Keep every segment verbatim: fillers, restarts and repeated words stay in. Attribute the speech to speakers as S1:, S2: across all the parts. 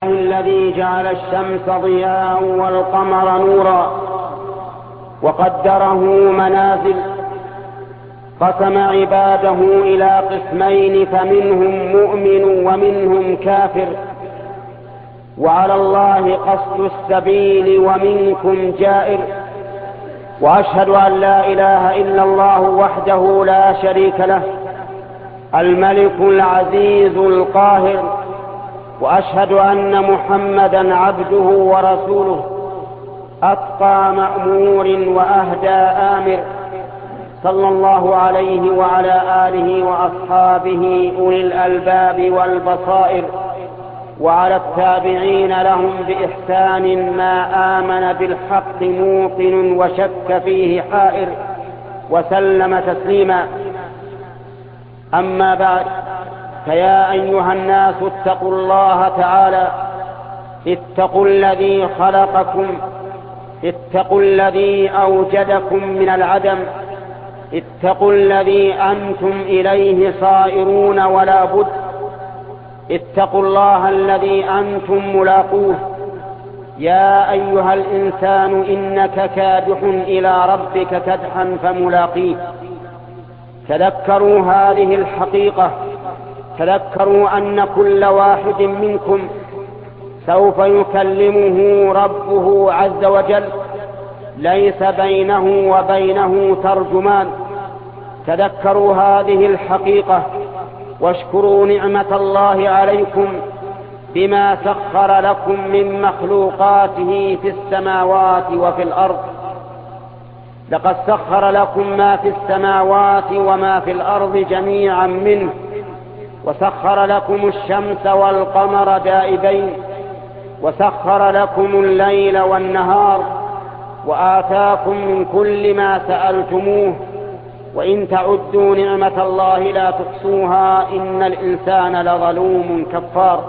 S1: الذي جعل الشمس ضياء والقمر نورا وقدره منازل، قسم عباده إلى قسمين فمنهم مؤمن ومنهم كافر، وعلى الله قصد السبيل ومنكم جائر. وأشهد أن لا إله إلا الله وحده لا شريك له الملك العزيز القاهر، وأشهد أن محمدا عبده ورسوله أتقى مأمور وأهدى آمر، صلى الله عليه وعلى آله وأصحابه أولي الألباب والبصائر، وعلى التابعين لهم بإحسان ما آمن بالحق موقن وشك فيه حائر، وسلم تسليما. أما بعد، فيا أيها الناس اتقوا الله تعالى، اتقوا الذي خلقكم، اتقوا الذي أوجدكم من العدم، اتقوا الذي أنتم إليه صائرون ولا بد، اتقوا الله الذي أنتم ملاقوه. يا أيها الإنسان إنك كادح إلى ربك كدحا فملاقيه. تذكروا هذه الحقيقة، تذكروا أن كل واحد منكم سوف يكلمه ربه عز وجل، ليس بينه وبينه ترجمان. تذكروا هذه الحقيقة واشكروا نعمة الله عليكم بما سخر لكم من مخلوقاته في السماوات وفي الأرض. لقد سخر لكم ما في السماوات وما في الأرض جميعا منه، وسخر لكم الشمس والقمر دائبين، وسخر لكم الليل والنهار، وآتاكم من كل ما سألتموه، وإن تعدوا نعمة الله لا تحصوها إن الإنسان لظلوم كفار.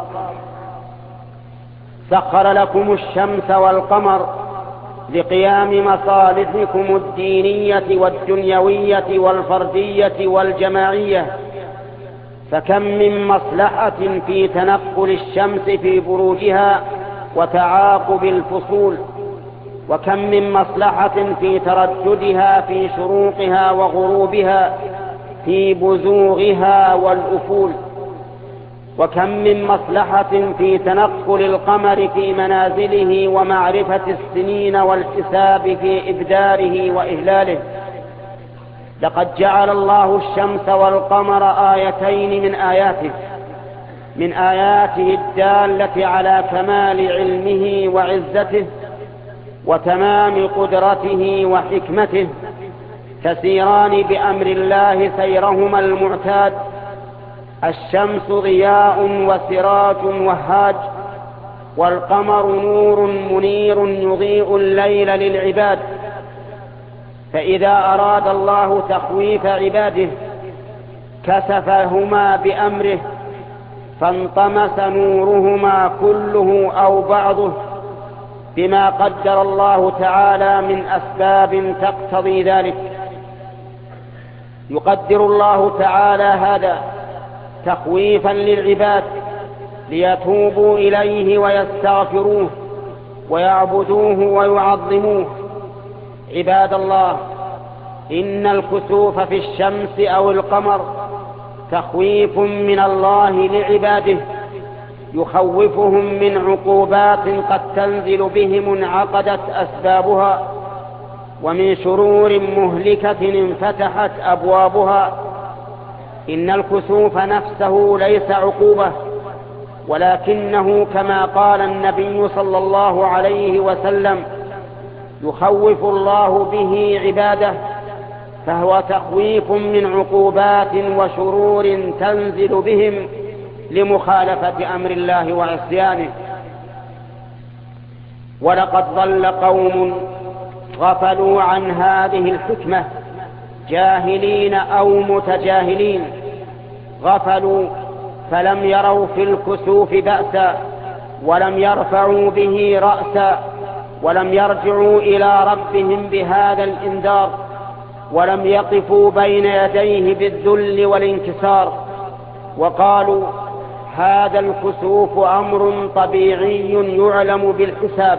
S1: سخر لكم الشمس والقمر لقيام مصالحكم الدينية والدنيوية والفردية والجماعية، فكم من مصلحة في تنقل الشمس في بروجها وتعاقب الفصول، وكم من مصلحة في ترددها في شروقها وغروبها، في بزوغها والأفول، وكم من مصلحة في تنقل القمر في منازله ومعرفة السنين والحساب في إبداره وإهلاله. لقد جعل الله الشمس والقمر آيتين من آياته من آياته الدالة على كمال علمه وعزته وتمام قدرته وحكمته، تسيران بأمر الله سيرهما المعتاد. الشمس ضياء وسراج وهاج، والقمر نور منير يضيء الليل للعباد. فإذا أراد الله تخويف عباده كسفهما بأمره، فانطمس نورهما كله أو بعضه بما قدر الله تعالى من أسباب تقتضي ذلك. يقدر الله تعالى هذا تخويفا للعباد ليتوبوا إليه ويستغفروه ويعبدوه ويعظموه. عباد الله، إن الكسوف في الشمس أو القمر تخويف من الله لعباده، يخوفهم من عقوبات قد تنزل بهم انعقدت أسبابها، ومن شرور مهلكة انفتحت أبوابها. إن الكسوف نفسه ليس عقوبة، ولكنه كما قال النبي صلى الله عليه وسلم يخوف الله به عباده، فهو تخويف من عقوبات وشرور تنزل بهم لمخالفة أمر الله وعصيانه. ولقد ضل قوم غفلوا عن هذه الحكمة، جاهلين أو متجاهلين، غفلوا فلم يروا في الكسوف بأسا، ولم يرفعوا به رأسا، ولم يرجعوا إلى ربهم بهذا الإنذار، ولم يقفوا بين يديه بالذل والانكسار، وقالوا هذا الكسوف أمر طبيعي يعلم بالحساب،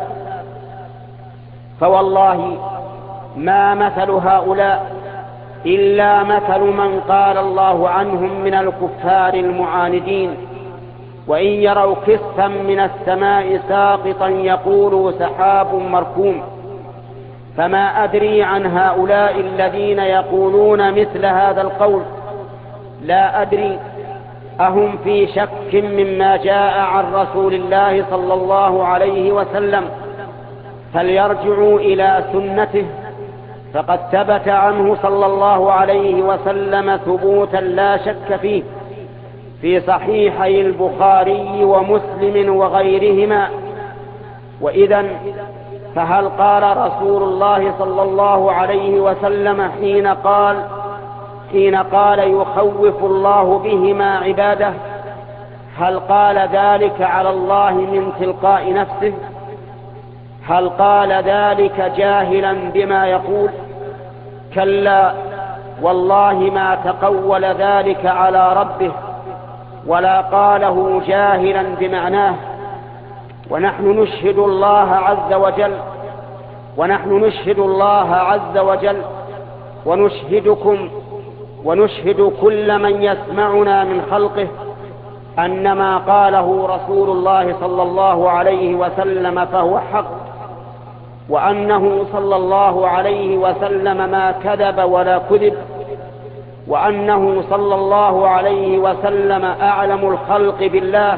S1: فوالله ما مثل هؤلاء إلا مثل من قال الله عنهم من الكفار المعاندين، وإن يروا كسفا من السماء ساقطا يقولوا سحاب مركوم. فما أدري عن هؤلاء الذين يقولون مثل هذا القول، لا أدري أهم في شك مما جاء عن رسول الله صلى الله عليه وسلم، فليرجعوا إلى سنته، فقد ثبت عنه صلى الله عليه وسلم ثبوتا لا شك فيه في صحيحي البخاري ومسلم وغيرهما. وإذن فهل قال رسول الله صلى الله عليه وسلم حين قال حين قال يخوف الله بهما عباده، هل قال ذلك على الله من تلقاء نفسه؟ هل قال ذلك جاهلا بما يقول؟ كلا والله ما تقول ذلك على ربه، ولا قاله جاهلا بمعناه. ونحن نشهد الله عز وجل ونحن نشهد الله عز وجل ونشهدكم ونشهد كل من يسمعنا من خلقه أن ما قاله رسول الله صلى الله عليه وسلم فهو حق، وأنه صلى الله عليه وسلم ما كذب ولا كذب، وأنه صلى الله عليه وسلم أعلم الخلق بالله،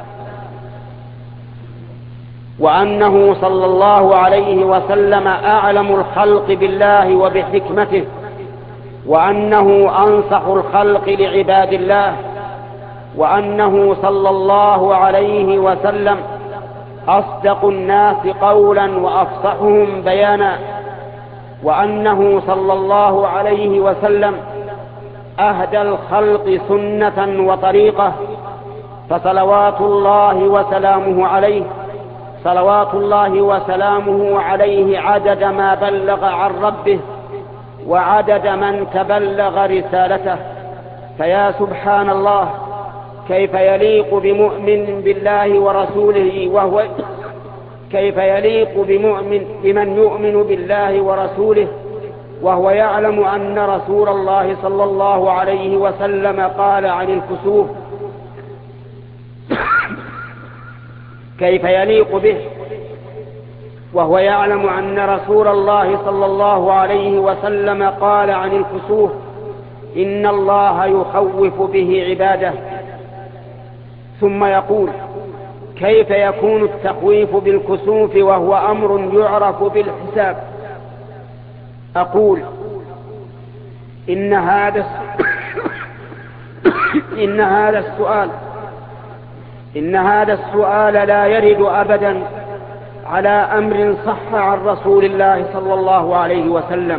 S1: وأنه صلى الله عليه وسلم أعلم الخلق بالله وبحكمته، وأنه أنصح الخلق لعباد الله، وأنه صلى الله عليه وسلم أصدق الناس قولا وأفصحهم بيانا، وأنه صلى الله عليه وسلم أهدى الخلق سنة وطريقة. فصلوات الله وسلامه عليه صلوات الله وسلامه عليه عدد ما بلغ عن ربه وعدد من تبلغ رسالته. فيا سبحان الله، كيف يليق بمؤمن بالله ورسوله وهو كيف يليق بمؤمن بمن يؤمن بالله ورسوله وهو يعلم أن رسول الله صلى الله عليه وسلم قال عن الكسوف، كيف يليق به وهو يعلم أن رسول الله صلى الله عليه وسلم قال عن الكسوف إن الله يخوف به عباده. ثم يقول كيف يكون التخويف بالكسوف وهو أمر يعرف بالحساب؟ أقول إن هذا إن هذا السؤال إن هذا السؤال لا يرد أبدا على أمر صح عن رسول الله صلى الله عليه وسلم.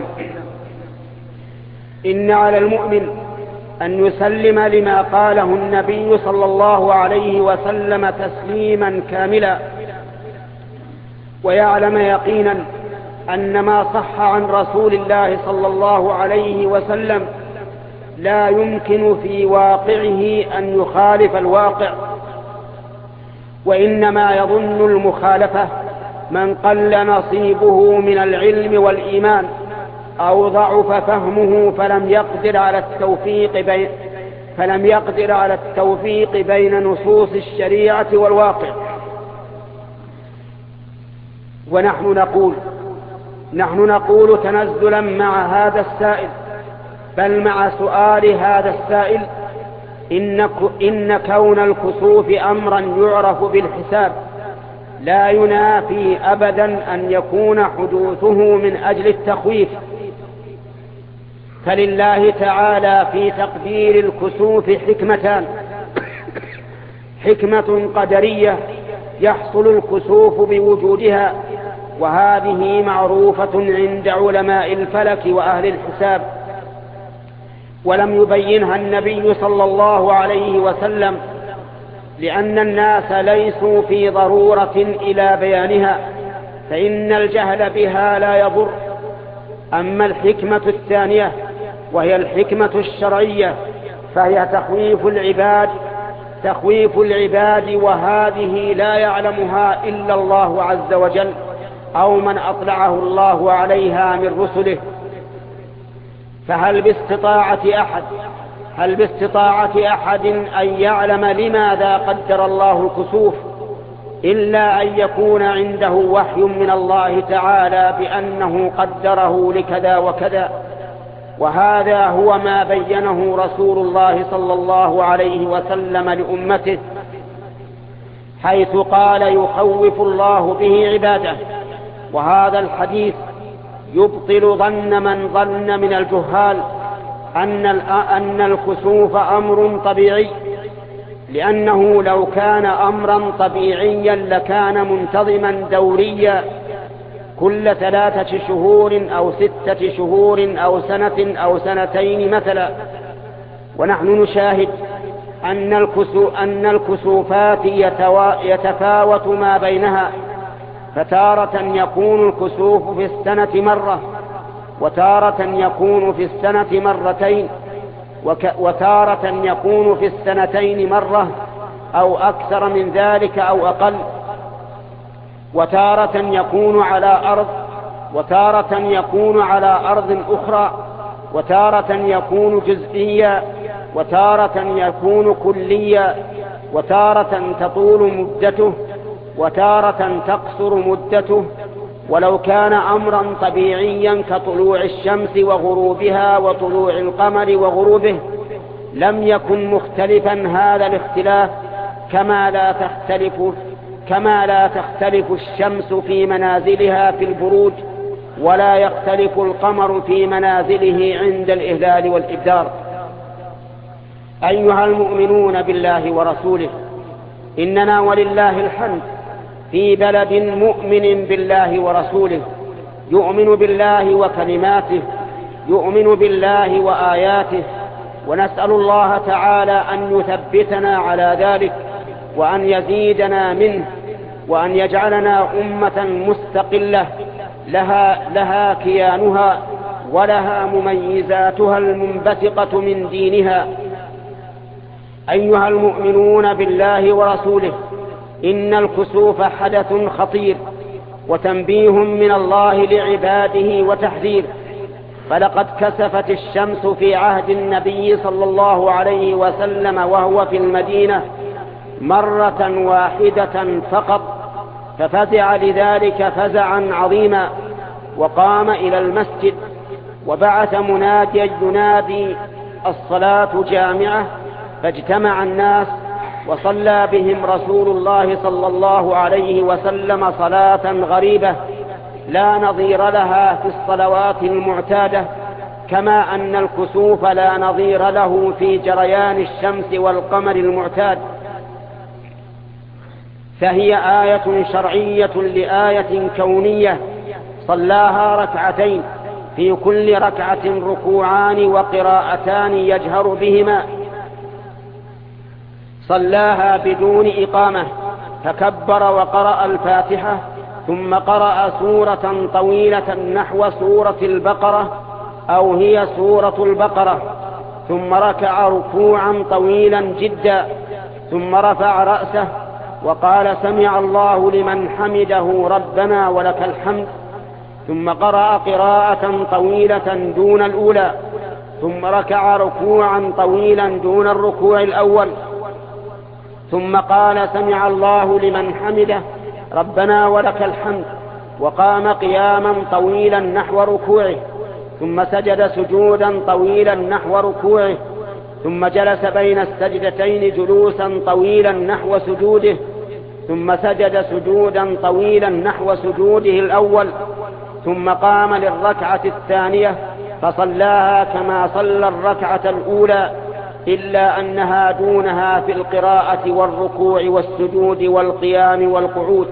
S1: إن على المؤمن أن يسلم لما قاله النبي صلى الله عليه وسلم تسليما كاملا، ويعلم يقينا أن ما صح عن رسول الله صلى الله عليه وسلم لا يمكن في واقعه أن يخالف الواقع، وإنما يظن المخالفة من قل نصيبه من العلم والإيمان أو ضعف فهمه فلم يقدر على التوفيق بين فلم يقدر على التوفيق بين نصوص الشريعة والواقع. ونحن نقول نحن نقول تنزلا مع هذا السائل، بل مع سؤال هذا السائل، إن, إن كون الكسوف أمرا يعرف بالحساب لا ينافي أبدا أن يكون حدوثه من أجل التخويف. فلله تعالى في تقدير الكسوف حكمتان: حكمة قدرية يحصل الكسوف بوجودها، وهذه معروفة عند علماء الفلك وأهل الحساب، ولم يبينها النبي صلى الله عليه وسلم لأن الناس ليسوا في ضرورة إلى بيانها، فإن الجهل بها لا يضر. أما الحكمة الثانية وهي الحكمة الشرعية فهي تخويف العباد تخويف العباد، وهذه لا يعلمها إلا الله عز وجل أو من أطلعه الله عليها من رسله. فهل باستطاعة أحد هل باستطاعة أحد أن يعلم لماذا قدر الله الكسوف إلا أن يكون عنده وحي من الله تعالى بأنه قدره لكذا وكذا؟ وهذا هو ما بينه رسول الله صلى الله عليه وسلم لأمته، حيث قال يخوف الله به عباده. وهذا الحديث يبطل ظن من ظن من الجهال أن أن الكسوف أمر طبيعي، لأنه لو كان أمرا طبيعيا لكان منتظما دوريا كل ثلاثة شهور أو ستة شهور أو سنة أو سنتين مثلا. ونحن نشاهد أن الكسو أن الكسوفات يتفاوت ما بينها، فتارة يكون الكسوف في السنة مرة، وتارة يكون في السنة مرتين، وتارة يكون في السنتين مرة أو أكثر من ذلك أو أقل، وتارة يكون على أرض، وتارة يكون على أرض أخرى، وتارة يكون جزئيا، وتارة يكون كليا، وتارة تطول مدته، وتارة تقصر مدته. ولو كان أمرا طبيعيا كطلوع الشمس وغروبها وطلوع القمر وغروبه لم يكن مختلفا هذا الاختلاف، كما لا تختلف كما لا تختلف الشمس في منازلها في البروج، ولا يختلف القمر في منازله عند الإهلال والإبدار. أيها المؤمنون بالله ورسوله، إننا ولله الحمد في بلد مؤمن بالله ورسوله، يؤمن بالله وكلماته، يؤمن بالله وآياته، ونسأل الله تعالى أن يثبتنا على ذلك وأن يزيدنا منه، وأن يجعلنا أمة مستقلة لها, لها كيانها ولها مميزاتها المنبثقة من دينها. أيها المؤمنون بالله ورسوله، إن الكسوف حدث خطير وتنبيه من الله لعباده وتحذير. فلقد كسفت الشمس في عهد النبي صلى الله عليه وسلم وهو في المدينة مرة واحدة فقط، ففزع لذلك فزعا عظيما، وقام إلى المسجد وبعث مناديا ينادي الصلاة جامعة، فاجتمع الناس وصلى بهم رسول الله صلى الله عليه وسلم صلاة غريبة لا نظير لها في الصلوات المعتادة، كما أن الكسوف لا نظير له في جريان الشمس والقمر المعتاد. فهي آية شرعية لآية كونية صلاها ركعتين، في كل ركعة ركوعان وقراءتان يجهر بهما. صلاها بدون إقامة، فكبر وقرأ الفاتحة، ثم قرأ سورة طويلة نحو سورة البقرة أو هي سورة البقرة، ثم ركع ركوعا طويلا جدا، ثم رفع رأسه وقال سمع الله لمن حمده ربنا ولك الحمد، ثم قرأ قراءة طويلة دون الأولى، ثم ركع ركوعا طويلا دون الركوع الأول، ثم قال سمع الله لمن حمده ربنا ولك الحمد، وقام قياما طويلا نحو ركوعه، ثم سجد سجودا طويلا نحو ركوعه، ثم جلس بين السجدتين جلوسا طويلا نحو سجوده، ثم سجد سجودا طويلا نحو سجوده الأول، ثم قام للركعة الثانية فصلاها كما صلى الركعة الأولى، إلا أنها دونها في القراءة والركوع والسجود والقيام والقعود،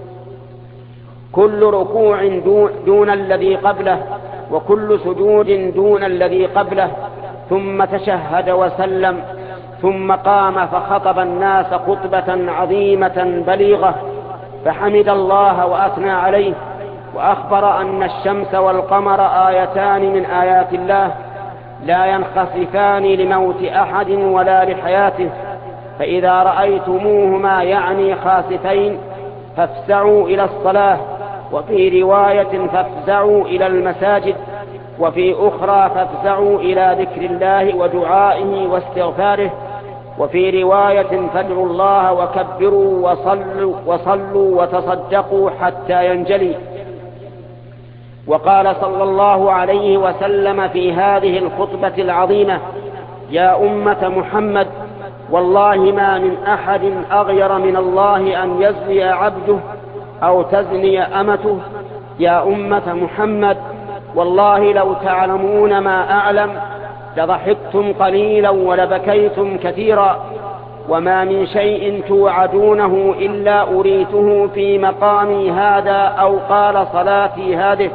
S1: كل ركوع دون الذي قبله، وكل سجود دون الذي قبله، ثم تشهد وسلم، ثم قام فخطب الناس خطبة عظيمة بليغة، فحمد الله وأثنى عليه، وأخبر أن الشمس والقمر آيتان من آيات الله لا ينخسفان لموت أحد ولا لحياته، فإذا رأيتموهما يعني خاسفين فافزعوا إلى الصلاة، وفي رواية فافزعوا إلى المساجد، وفي أخرى فافزعوا إلى ذكر الله ودعائه واستغفاره، وفي رواية فادعوا الله وكبروا وصلوا, وصلوا وتصدقوا حتى ينجلي. وقال صلى الله عليه وسلم في هذه الخطبة العظيمة: يا أمة محمد، والله ما من أحد أغير من الله أن يزني عبده أو تزني أمته. يا أمة محمد، والله لو تعلمون ما أعلم لضحكتم قليلا ولبكيتم كثيرا، وما من شيء توعدونه إلا أريته في مقامي هذا أو قال صلاتي هذه.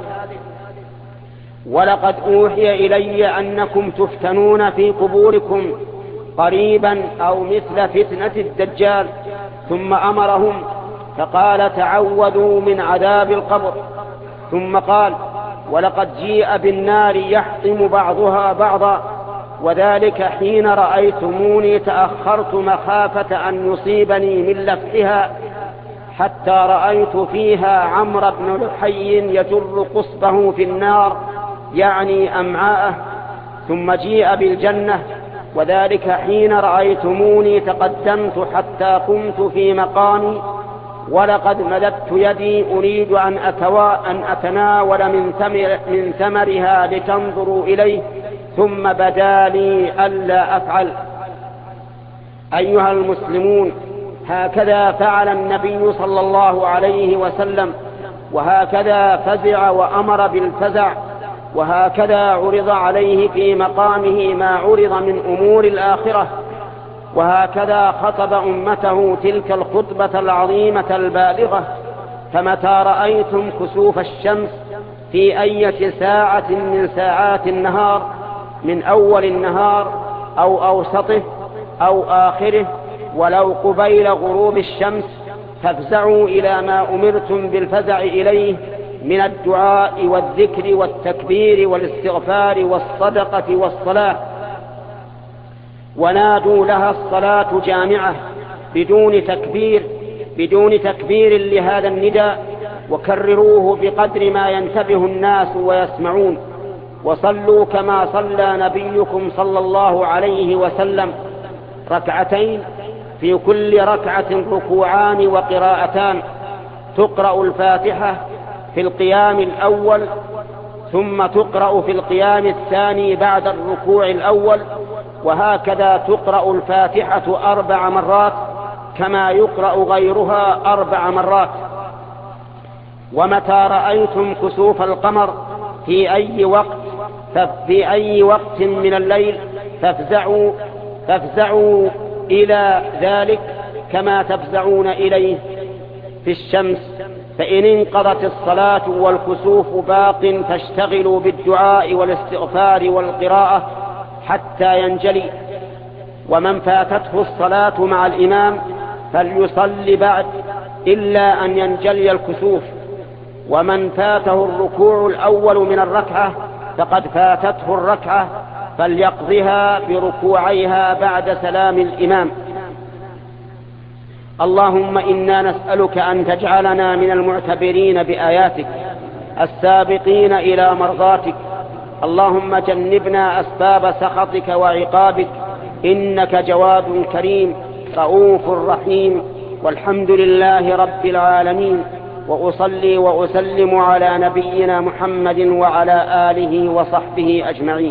S1: ولقد أوحي إلي أنكم تفتنون في قبوركم قريبا أو مثل فتنة الدجال. ثم أمرهم فقال: تعوذوا من عذاب القبر. ثم قال: ولقد جيء بالنار يحطم بعضها بعضا، وذلك حين رأيتموني تأخرت مخافة أن يصيبني من لفحها، حتى رأيت فيها عمرو بن لحي يجر قصبه في النار يعني أمعاءه. ثم جيء بالجنة، وذلك حين رأيتموني تقدمت حتى قمت في مقامي، ولقد مددت يدي أريد أن, أن أتناول من, ثمر من ثمرها لتنظروا إليه، ثم بدا لي ألا أفعل. أيها المسلمون، هكذا فعل النبي صلى الله عليه وسلم، وهكذا فزع وأمر بالفزع، وهكذا عرض عليه في مقامه ما عرض من أمور الآخرة، وهكذا خطب أمته تلك الخطبة العظيمة البالغة. فمتى رأيتم كسوف الشمس في أي ساعة من ساعات النهار، من أول النهار أو أوسطه أو آخره، ولو قبيل غروب الشمس، فافزعوا إلى ما أمرتم بالفزع إليه من الدعاء والذكر والتكبير والاستغفار والصدقة والصلاة. ونادوا لها الصلاة جامعة بدون تكبير بدون تكبير لهذا النداء، وكرروه بقدر ما ينتبه الناس ويسمعون. وصلوا كما صلى نبيكم صلى الله عليه وسلم ركعتين، في كل ركعة ركوعان وقراءتان، تقرأ الفاتحة في القيام الأول، ثم تقرأ في القيام الثاني بعد الركوع الأول، وهكذا تقرأ الفاتحة أربع مرات كما يقرأ غيرها أربع مرات. ومتى رأيتم كسوف القمر في أي وقت في أي وقت من الليل فافزعوا فافزعوا إلى ذلك كما تفزعون إليه في الشمس. فإن انقضت الصلاة والكسوف باق فاشتغلوا بالدعاء والاستغفار والقراءة حتى ينجلي. ومن فاتته الصلاة مع الإمام فليصلي بعد إلا أن ينجلي الكسوف. ومن فاته الركوع الأول من الركعة فقد فاتته الركعة، فليقضها بركوعيها بعد سلام الإمام. اللهم إنا نسألك أن تجعلنا من المعتبرين بآياتك السابقين إلى مرضاتك. اللهم جنبنا أسباب سخطك وعقابك، إنك جواد كريم رؤوف رحيم. والحمد لله رب العالمين، وأصلي وأسلم على نبينا محمد وعلى آله وصحبه أجمعين.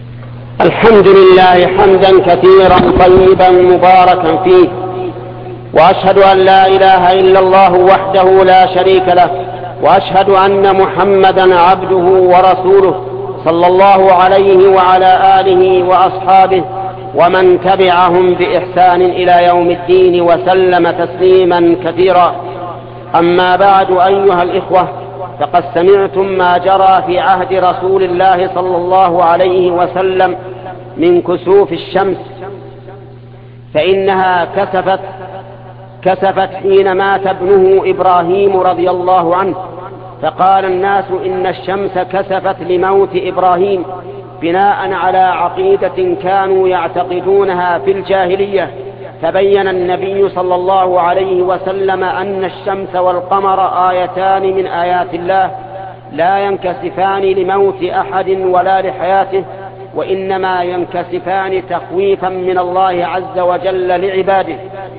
S1: الحمد لله حمدا كثيرا طيبا مباركا فيه، وأشهد أن لا إله إلا الله وحده لا شريك له، وأشهد أن محمدا عبده ورسوله صلى الله عليه وعلى آله وأصحابه ومن تبعهم بإحسان إلى يوم الدين وسلم تسليما كثيرا. أما بعد، أيها الإخوة، فقد سمعتم ما جرى في عهد رسول الله صلى الله عليه وسلم من كسوف الشمس، فإنها كسفت كسفت حين مات ابنه إبراهيم رضي الله عنه، فقال الناس إن الشمس كسفت لموت إبراهيم بناء على عقيدة كانوا يعتقدونها في الجاهلية. فبين النبي صلى الله عليه وسلم أن الشمس والقمر آيتان من آيات الله لا ينكسفان لموت أحد ولا لحياته، وإنما ينكسفان تخويفا من الله عز وجل لعباده.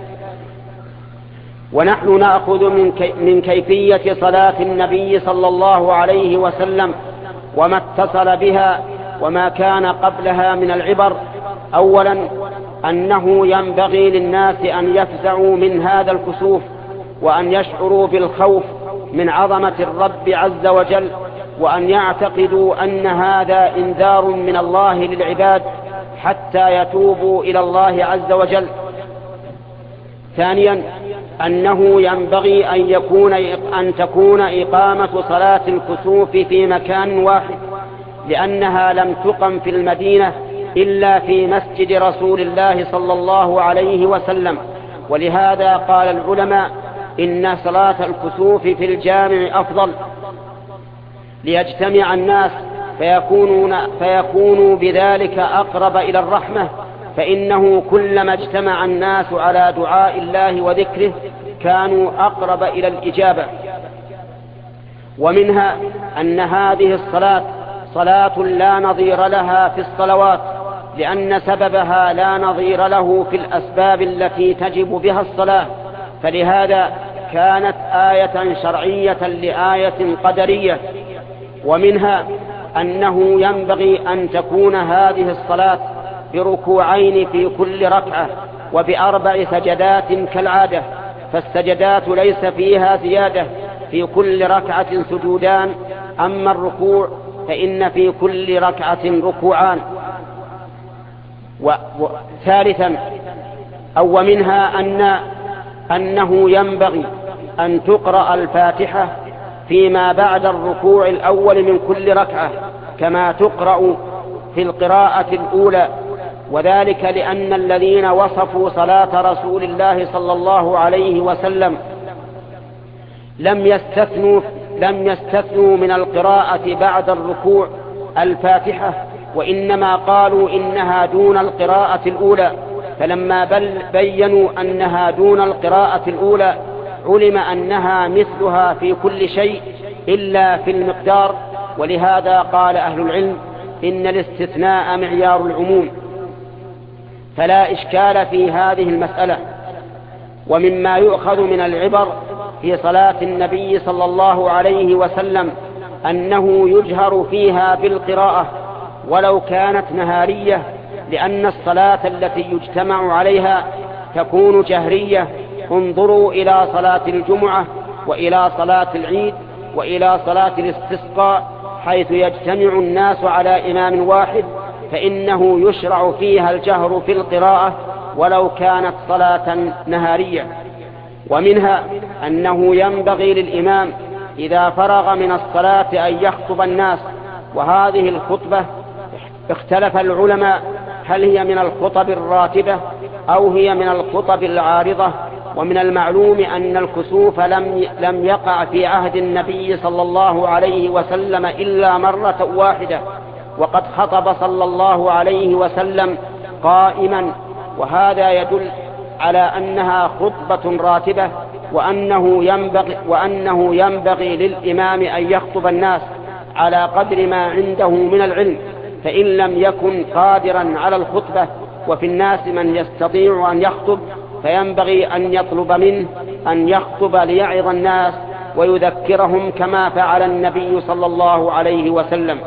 S1: ونحن نأخذ من, كي من كيفية صلاة النبي صلى الله عليه وسلم وما اتصل بها وما كان قبلها من العبر. أولا، أنه ينبغي للناس أن يفزعوا من هذا الكسوف، وأن يشعروا بالخوف من عظمة الرب عز وجل، وأن يعتقدوا أن هذا إنذار من الله للعباد حتى يتوبوا إلى الله عز وجل. ثانيا، أنه ينبغي أن, يكون أن تكون إقامة صلاة الكسوف في مكان واحد، لأنها لم تقم في المدينة إلا في مسجد رسول الله صلى الله عليه وسلم. ولهذا قال العلماء إن صلاة الكسوف في الجامع أفضل، ليجتمع الناس فيكونون, فيكونوا بذلك أقرب إلى الرحمة، فإنه كلما اجتمع الناس على دعاء الله وذكره كانوا أقرب إلى الإجابة. ومنها أن هذه الصلاة صلاة لا نظير لها في الصلوات، لأن سببها لا نظير له في الأسباب التي تجب بها الصلاة، فلهذا كانت آية شرعية لآية قدرية. ومنها أنه ينبغي أن تكون هذه الصلاة بركوعين في كل ركعة وبأربع سجدات كالعادة، فالسجدات ليس فيها زيادة، في كل ركعة سجودان، أما الركوع فإن في كل ركعة ركوعان. وثالثا أو منها أن أنه ينبغي أن تقرأ الفاتحة فيما بعد الركوع الأول من كل ركعة كما تقرأ في القراءة الأولى، وذلك لأن الذين وصفوا صلاة رسول الله صلى الله عليه وسلم لم يستثنوا لم يستثنوا من القراءة بعد الركوع الفاتحة، وإنما قالوا إنها دون القراءة الأولى، فلما بل بينوا أنها دون القراءة الأولى علم أنها مثلها في كل شيء إلا في المقدار. ولهذا قال أهل العلم إن الاستثناء معيار العموم، فلا إشكال في هذه المسألة. ومما يؤخذ من العبر في صلاة النبي صلى الله عليه وسلم أنه يجهر فيها بالقراءة ولو كانت نهارية، لأن الصلاة التي يجتمع عليها تكون جهرية. انظروا إلى صلاة الجمعة وإلى صلاة العيد وإلى صلاة الاستسقاء، حيث يجتمع الناس على إمام واحد، فإنه يشرع فيها الجهر في القراءة ولو كانت صلاة نهارية. ومنها أنه ينبغي للإمام إذا فرغ من الصلاة أن يخطب الناس، وهذه الخطبة اختلف العلماء هل هي من الخطب الراتبة أو هي من الخطب العارضة. ومن المعلوم أن الكسوف لم لم يقع في عهد النبي صلى الله عليه وسلم إلا مرة واحدة، وقد خطب صلى الله عليه وسلم قائما، وهذا يدل على أنها خطبة راتبة، وأنه ينبغي, وأنه ينبغي للإمام أن يخطب الناس على قدر ما عنده من العلم، فإن لم يكن قادرا على الخطبة وفي الناس من يستطيع أن يخطب فينبغي أن يطلب منه أن يخطب ليعظ الناس ويذكرهم كما فعل النبي صلى الله عليه وسلم.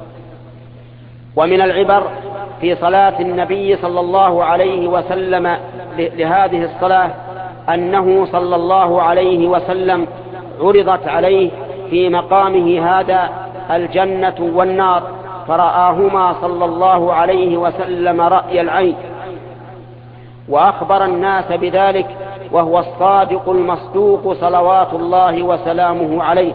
S1: ومن العبر في صلاة النبي صلى الله عليه وسلم لهذه الصلاة أنه صلى الله عليه وسلم عرضت عليه في مقامه هذا الجنة والنار، فرآهما صلى الله عليه وسلم رأي العين، وأخبر الناس بذلك، وهو الصادق المصدوق صلوات الله وسلامه عليه.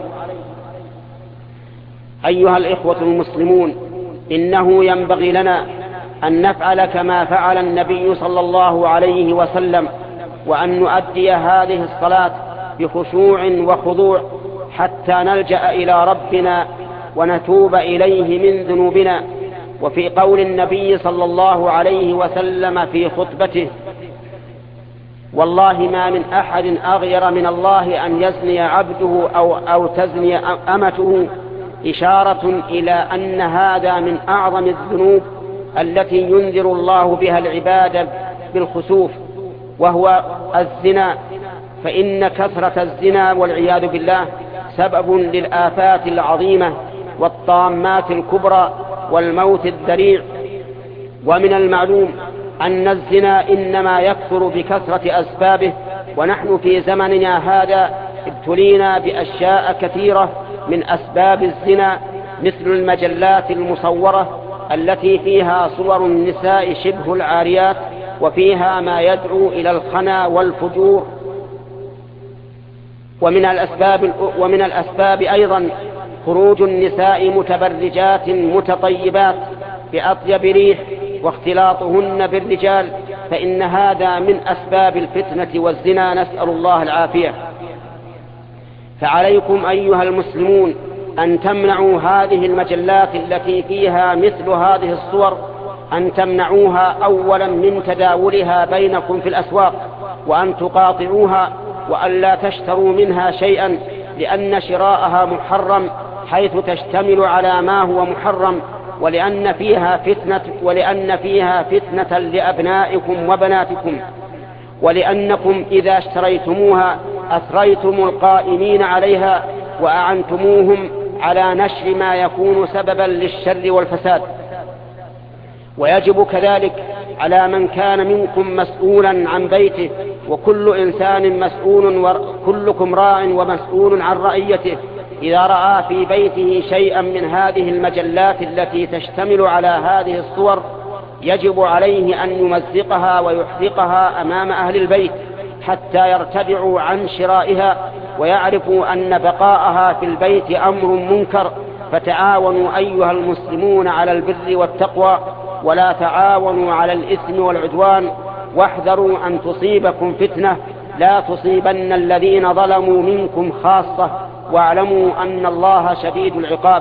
S1: أيها الإخوة المسلمون، إنه ينبغي لنا أن نفعل كما فعل النبي صلى الله عليه وسلم، وأن نؤدي هذه الصلاة بخشوع وخضوع حتى نلجأ إلى ربنا ونتوب إليه من ذنوبنا. وفي قول النبي صلى الله عليه وسلم في خطبته: والله ما من أحد أغير من الله أن يزني عبده أو, أو تزني أمته، إشارة إلى أن هذا من أعظم الذنوب التي ينذر الله بها العباد بالخسوف، وهو الزنا. فإن كثرة الزنا والعياذ بالله سبب للآفات العظيمة والطامات الكبرى والموت الذريع. ومن المعلوم أن الزنا إنما يكثر بكثرة أسبابه، ونحن في زمننا هذا ابتلينا بأشياء كثيرة من أسباب الزنا، مثل المجلات المصورة التي فيها صور النساء شبه العاريات، وفيها ما يدعو إلى الخنا والفجور. ومن الأسباب, ومن الأسباب أيضا خروج النساء متبرجات متطيبات بأطيب ريح واختلاطهن بالرجال، فإن هذا من أسباب الفتنة والزنا، نسأل الله العافية. فعليكم أيها المسلمون أن تمنعوا هذه المجلات التي فيها مثل هذه الصور، أن تمنعوها أولا من تداولها بينكم في الأسواق، وأن تقاطعوها، وأن لا تشتروا منها شيئا، لأن شراءها محرم حيث تشتمل على ما هو محرم، ولأن فيها فتنة ولأن فيها فتنة لأبنائكم وبناتكم، ولأنكم إذا اشتريتموها أثريتم القائمين عليها وأعنتموهم على نشر ما يكون سببا للشر والفساد. ويجب كذلك على من كان منكم مسؤولا عن بيته، وكل إنسان مسؤول وكلكم راع ومسؤول عن رعيته، إذا رأى في بيته شيئا من هذه المجلات التي تشتمل على هذه الصور، يجب عليه أن يمزقها ويحرقها أمام أهل البيت حتى يرتدعوا عن شرائها ويعرفوا أن بقاءها في البيت أمر منكر. فتعاونوا أيها المسلمون على البر والتقوى، ولا تعاونوا على الإثم والعدوان، واحذروا أن تصيبكم فتنة لا تصيبن الذين ظلموا منكم خاصة، واعلموا أن الله شديد العقاب.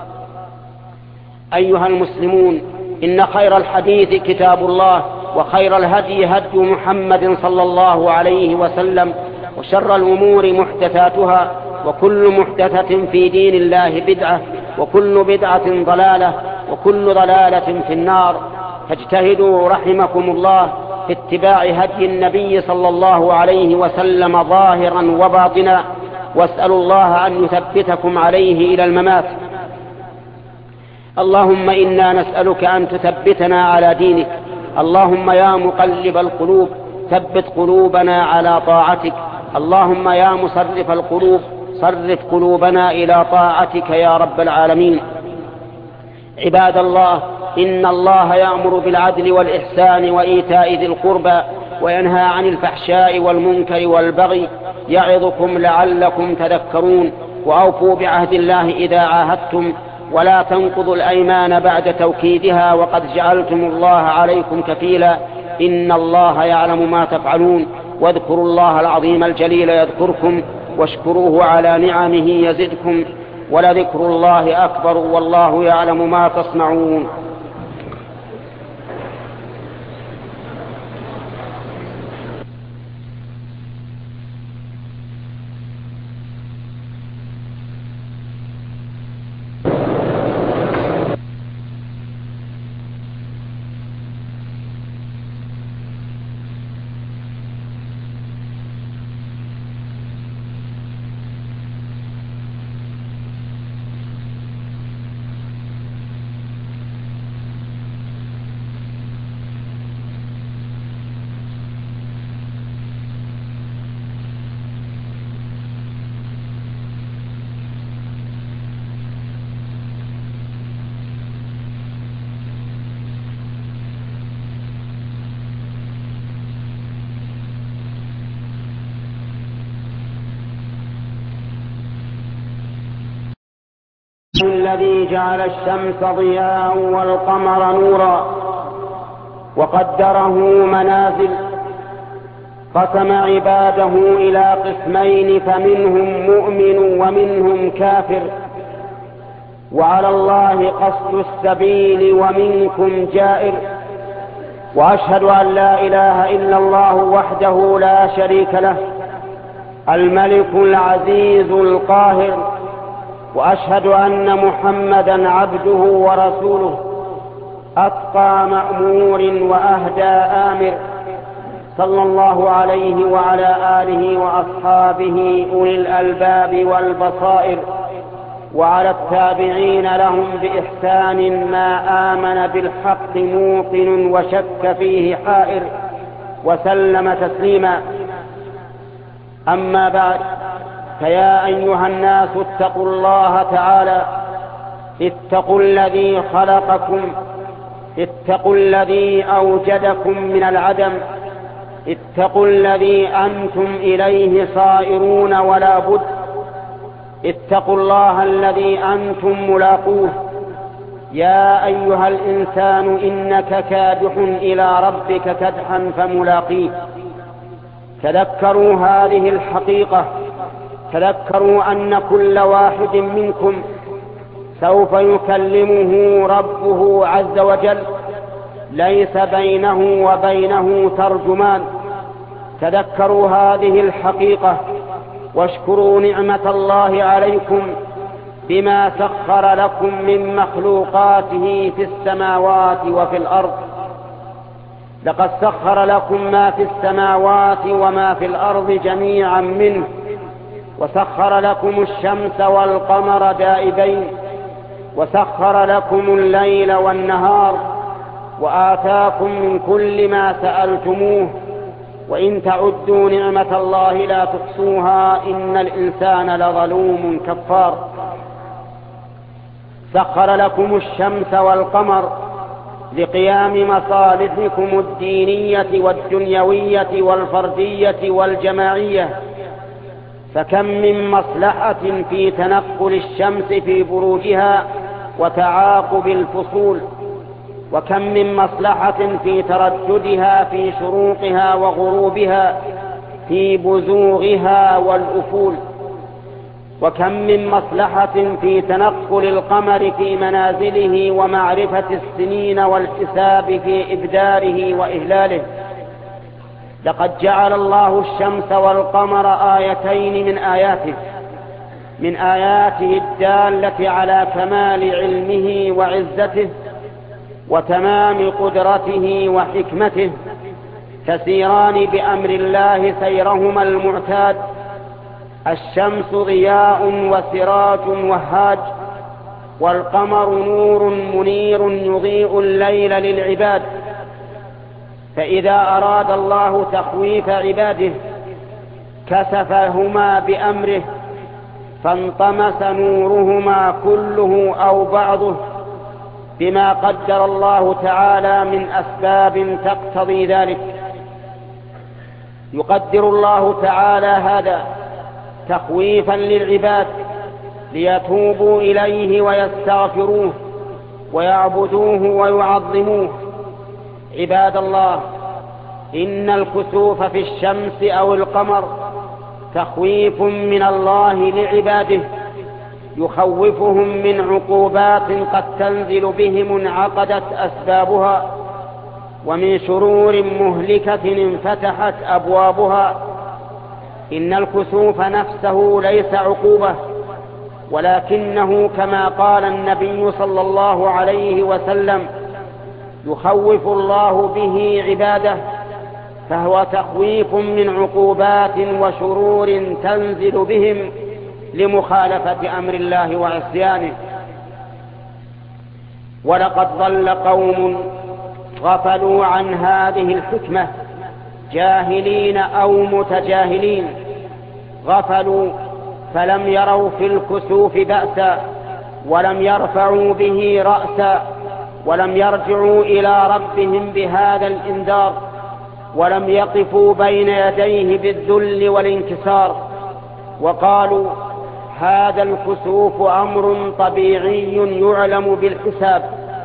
S1: أيها المسلمون، إن خير الحديث كتاب الله، وخير الهدي هدي محمد صلى الله عليه وسلم، وشر الأمور محدثاتها، وكل محدثة في دين الله بدعة، وكل بدعة ضلالة، وكل ضلالة في النار. فاجتهدوا رحمكم الله في اتباع هدي النبي صلى الله عليه وسلم ظاهرا وباطنا، واسألوا الله أن يثبتكم عليه إلى الممات. اللهم إنا نسألك أن تثبتنا على دينك. اللهم يا مقلب القلوب ثبت قلوبنا على طاعتك. اللهم يا مصرف القلوب صرف قلوبنا إلى طاعتك يا رب العالمين. عباد الله، إن الله يأمر بالعدل والإحسان وإيتاء ذي القربى، وينهى عن الفحشاء والمنكر والبغي، يعظكم لعلكم تذكرون. وأوفوا بعهد الله إذا عاهدتم، ولا تنقضوا الأيمان بعد توكيدها، وقد جعلتم الله عليكم كفيلا، إن الله يعلم ما تفعلون. واذكروا الله العظيم الجليل يذكركم، واشكروه على نعمه يزدكم، ولذكر الله أكبر، والله يعلم ما تصنعون. الذي جعل الشمس ضياء والقمر نورا وقدره منازل، قسم عباده إلى قسمين فمنهم مؤمن ومنهم كافر، وعلى الله قصد السبيل ومنكم جائر. وأشهد أن لا إله إلا الله وحده لا شريك له الملك العزيز القاهر، وأشهد أن محمدا عبده ورسوله أتقى مأمور وأهدى آمر، صلى الله عليه وعلى آله وأصحابه أولي الألباب والبصائر، وعلى التابعين لهم بإحسان ما آمن بالحق موقن وشك فيه حائر، وسلم تسليما. أما بعد، فيا أيها الناس اتقوا الله تعالى، اتقوا الذي خلقكم، اتقوا الذي أوجدكم من العدم، اتقوا الذي أنتم إليه صائرون ولا بد، اتقوا الله الذي أنتم ملاقوه. يا أيها الإنسان إنك كادح إلى ربك كدحا فملاقيه. تذكروا هذه الحقيقة، تذكروا أن كل واحد منكم سوف يكلمه ربه عز وجل، ليس بينه وبينه ترجمان. تذكروا هذه الحقيقة واشكروا نعمة الله عليكم بما سخر لكم من مخلوقاته في السماوات وفي الأرض. لقد سخر لكم ما في السماوات وما في الأرض جميعا منه، وسخر لكم الشمس والقمر دائبين، وسخر لكم الليل والنهار، وآتاكم من كل ما سألتموه، وإن تعدوا نعمة الله لا تحصوها إن الإنسان لظلوم كفار. سخر لكم الشمس والقمر لقيام مصالحكم الدينية والدنيوية والفردية والجماعية، فكم من مصلحة في تنقل الشمس في بروجها وتعاقب الفصول، وكم من مصلحة في ترددها في شروقها وغروبها، في بزوغها والأفول، وكم من مصلحة في تنقل القمر في منازله ومعرفة السنين والحساب في إبداره وإهلاله. لقد جعل الله الشمس والقمر آيتين من آياته من آياته الدالة على كمال علمه وعزته وتمام قدرته وحكمته، تسيران بأمر الله سيرهما المعتاد. الشمس ضياء وسراج وهاج، والقمر نور منير يضيء الليل للعباد. فإذا أراد الله تخويف عباده كسفهما بأمره، فانطمس نورهما كله أو بعضه بما قدر الله تعالى من أسباب تقتضي ذلك. يقدر الله تعالى هذا تخويفا للعباد ليتوبوا إليه ويستغفروه ويعبدوه ويعظموه. عباد الله، إن الكسوف في الشمس أو القمر تخويف من الله لعباده، يخوفهم من عقوبات قد تنزل بهم انعقدت أسبابها، ومن شرور مهلكة انفتحت أبوابها. إن الكسوف نفسه ليس عقوبة، ولكنه كما قال النبي صلى الله عليه وسلم يخوف الله به عباده، فهو تخويف من عقوبات وشرور تنزل بهم لمخالفة أمر الله وعصيانه. ولقد ضل قوم غفلوا عن هذه الحكمة جاهلين أو متجاهلين، غفلوا فلم يروا في الكسوف بأسا، ولم يرفعوا به رأسا، ولم يرجعوا إلى ربهم بهذا الإنذار، ولم يقفوا بين يديه بالذل والانكسار، وقالوا هذا الكسوف أمر طبيعي يعلم بالحساب،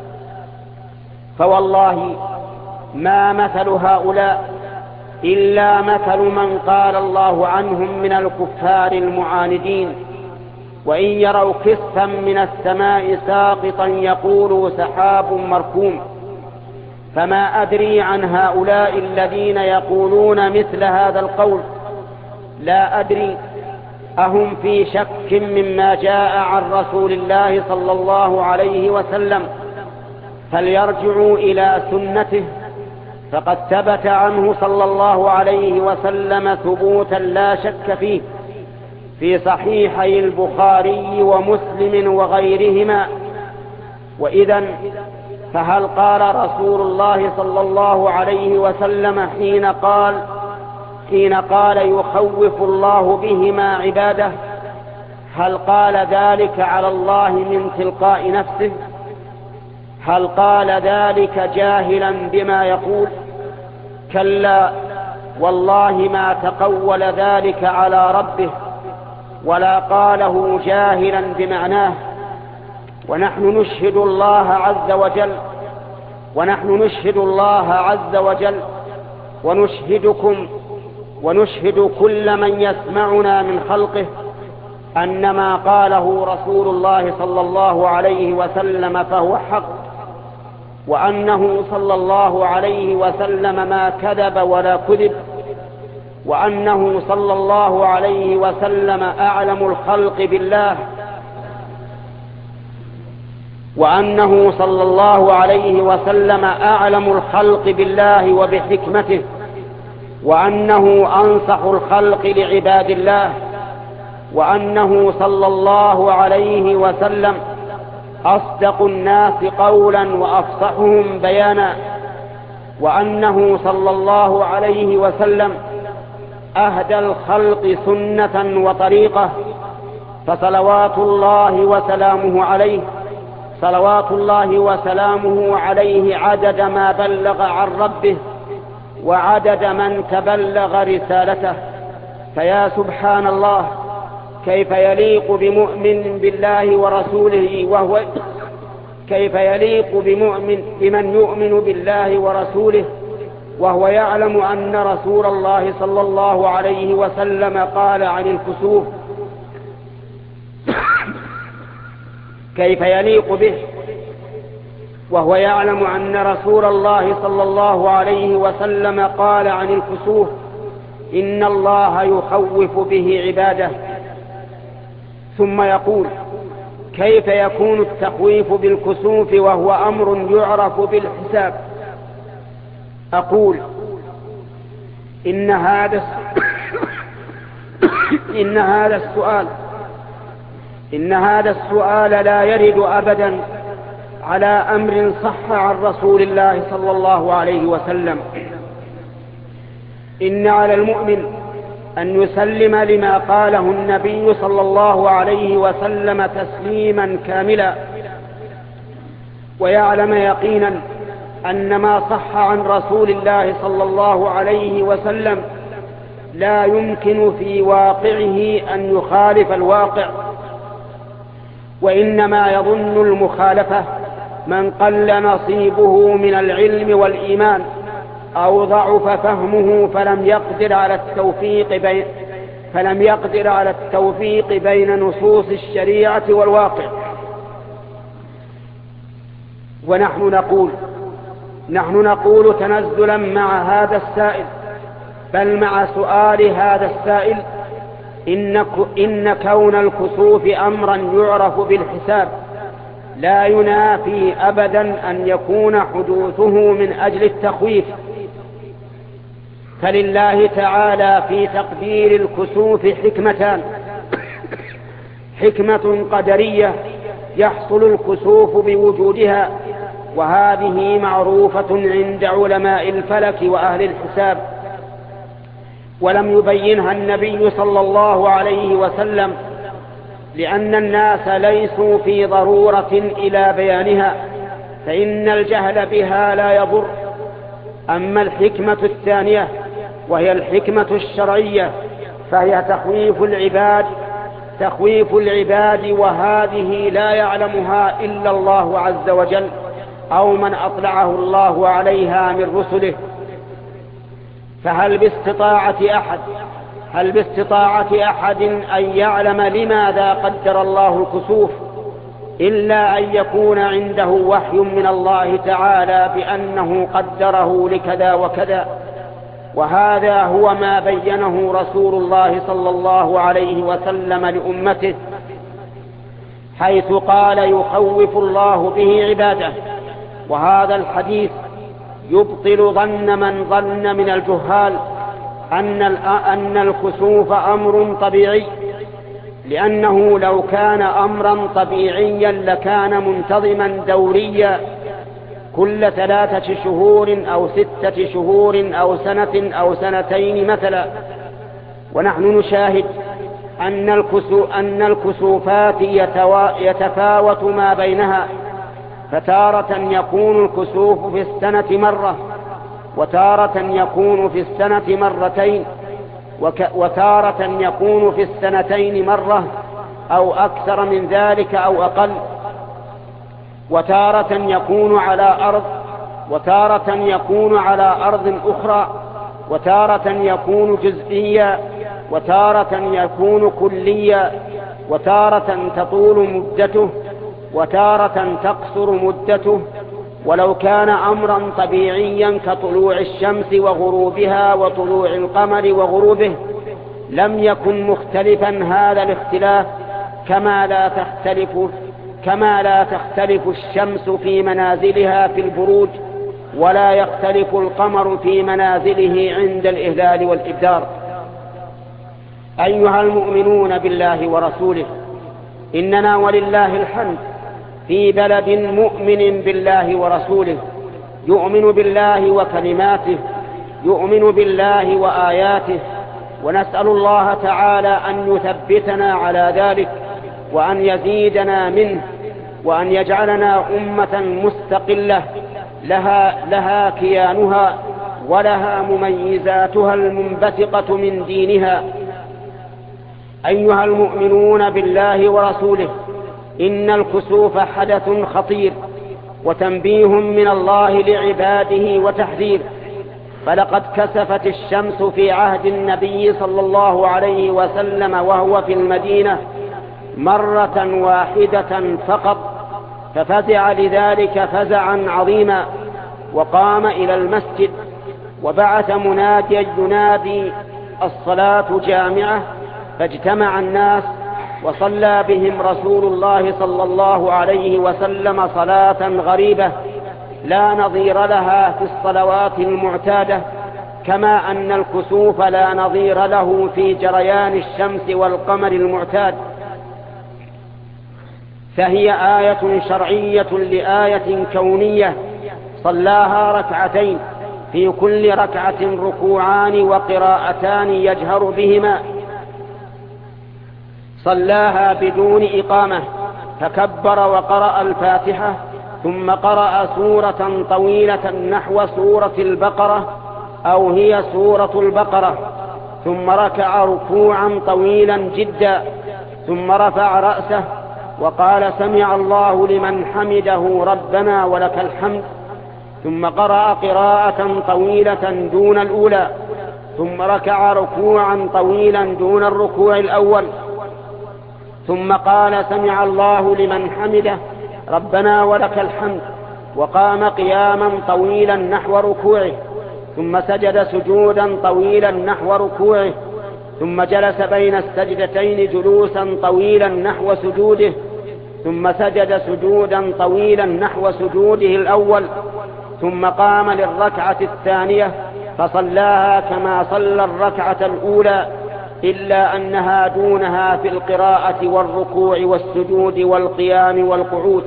S1: فوالله ما مثل هؤلاء إلا مثل من قال الله عنهم من الكفار المعاندين، وإن يروا كسفا من السماء ساقطا يقولوا سحاب مركوم. فما أدري عن هؤلاء الذين يقولون مثل هذا القول، لا أدري أهم في شك مما جاء عن رسول الله صلى الله عليه وسلم، فليرجعوا إلى سنته، فقد ثبت عنه صلى الله عليه وسلم ثبوتا لا شك فيه في صحيحي البخاري ومسلم وغيرهما. وإذن فهل قال رسول الله صلى الله عليه وسلم حين قال حين قال يخوف الله بهما عباده، هل قال ذلك على الله من تلقاء نفسه؟ هل قال ذلك جاهلا بما يقول؟ كلا والله ما تقول ذلك على ربه، ولا قاله جاهلا بمعناه. ونحن نشهد الله عز وجل ونحن نشهد الله عز وجل ونشهدكم ونشهد كل من يسمعنا من خلقه أن ما قاله رسول الله صلى الله عليه وسلم فهو حق، وأنه صلى الله عليه وسلم ما كذب ولا كذب، وأنه صلى الله عليه وسلم أعلم الخلق بالله، وأنه صلى الله عليه وسلم أعلم الخلق بالله وبحكمته، وأنه أنصح الخلق لعباد الله، وأنه صلى الله عليه وسلم أصدق الناس قولا وأفصحهم بيانا، وأنه صلى الله عليه وسلم أهدى الخلق سنة وطريقة. فصلوات الله وسلامه عليه صلوات الله وسلامه عليه عدد ما بلغ عن ربه وعدد من تبلغ رسالته. فيا سبحان الله، كيف يليق بمؤمن بالله ورسوله وهو كيف يليق بمؤمن بمن يؤمن بالله ورسوله وهو يعلم أن رسول الله صلى الله عليه وسلم قال عن الكسوف، كيف يليق به وهو يعلم أن رسول الله صلى الله عليه وسلم قال عن الكسوف إن الله يخوف به عباده، ثم يقول كيف يكون التخويف بالكسوف وهو أمر يعرف بالحساب؟ أقول إن هذا إن هذا السؤال إن هذا السؤال لا يرد أبدا على أمر صح عن رسول الله صلى الله عليه وسلم. إن على المؤمن أن يسلم لما قاله النبي صلى الله عليه وسلم تسليما كاملا، ويعلم يقينا أن ما صح عن رسول الله صلى الله عليه وسلم لا يمكن في واقعه أن يخالف الواقع، وإنما يظن المخالفة من قل نصيبه من العلم والإيمان أو ضعف فهمه فلم يقدر على التوفيق بين فلم يقدر على التوفيق بين نصوص الشريعة والواقع. ونحن نقول نحن نقول تنزلا مع هذا السائل، بل مع سؤال هذا السائل، إن, إن كون الكسوف أمرا يعرف بالحساب لا ينافي أبدا أن يكون حدوثه من أجل التخويف، فلله تعالى في تقدير الكسوف حكمتان: حكمة قدرية يحصل الكسوف بوجودها، وهذه معروفة عند علماء الفلك وأهل الحساب، ولم يبينها النبي صلى الله عليه وسلم لأن الناس ليسوا في ضرورة إلى بيانها، فإن الجهل بها لا يضر. أما الحكمة الثانية وهي الحكمة الشرعية فهي تخويف العباد تخويف العباد، وهذه لا يعلمها إلا الله عز وجل أو من أطلعه الله عليها من رسله. فهل باستطاعة أحد هل باستطاعة أحد أن يعلم لماذا قدر الله الكسوف إلا أن يكون عنده وحي من الله تعالى بأنه قدره لكذا وكذا؟ وهذا هو ما بينه رسول الله صلى الله عليه وسلم لأمته، حيث قال يخوف الله به عباده. وهذا الحديث يبطل ظن من ظن من الجهال أن أن الكسوف أمر طبيعي، لأنه لو كان أمرا طبيعيا لكان منتظما دوريا كل ثلاثة شهور أو ستة شهور أو سنة أو سنتين مثلا. ونحن نشاهد أن الكسو أن الكسوفات يتفاوت ما بينها، فتارة يكون الكسوف في السنة مرة، وتارة يكون في السنة مرتين، وتارة يكون في السنتين مرة أو أكثر من ذلك أو أقل، وتارة يكون على أرض، وتارة يكون على أرض أخرى، وتارة يكون جزئيا، وتارة يكون كليا، وتارة تطول مدته، وتارة تقصر مدته. ولو كان أمرا طبيعيا كطلوع الشمس وغروبها وطلوع القمر وغروبه لم يكن مختلفا هذا الاختلاف، كما لا تختلف كما لا تختلف الشمس في منازلها في البروج، ولا يختلف القمر في منازله عند الإهلال والإبدار. أيها المؤمنون بالله ورسوله، إننا ولله الحمد في بلد مؤمن بالله ورسوله، يؤمن بالله وكلماته، يؤمن بالله وآياته، ونسأل الله تعالى أن يثبتنا على ذلك، وأن يزيدنا منه، وأن يجعلنا أمة مستقلة لها, لها كيانها ولها مميزاتها المنبثقة من دينها. أيها المؤمنون بالله ورسوله، إن الكسوف حدث خطير وتنبيه من الله لعباده وتحذير. فلقد كسفت الشمس في عهد النبي صلى الله عليه وسلم وهو في المدينة مرة واحدة فقط، ففزع لذلك فزعا عظيما، وقام إلى المسجد وبعث مناديا ينادي الصلاة جامعة، فاجتمع الناس وصلى بهم رسول الله صلى الله عليه وسلم صلاة غريبة لا نظير لها في الصلوات المعتادة، كما أن الكسوف لا نظير له في جريان الشمس والقمر المعتاد. فهي آية شرعية لآية كونية صلاها ركعتين، في كل ركعة ركوعان وقراءتان يجهر بهما. صلاها بدون إقامة، فكبر وقرأ الفاتحة، ثم قرأ سورة طويلة نحو سورة البقرة أو هي سورة البقرة، ثم ركع ركوعا طويلا جدا، ثم رفع رأسه وقال سمع الله لمن حمده ربنا ولك الحمد، ثم قرأ قراءة طويلة دون الأولى، ثم ركع ركوعا طويلا دون الركوع الأول، ثم قال سمع الله لمن حمده ربنا ولك الحمد، وقام قياما طويلا نحو ركوعه، ثم سجد سجودا طويلا نحو ركوعه، ثم جلس بين السجدتين جلوسا طويلا نحو سجوده، ثم سجد سجودا طويلا نحو سجوده الأول، ثم قام للركعة الثانية فصلاها كما صلى الركعة الأولى، إلا أنها دونها في القراءة والركوع والسجود والقيام والقعود،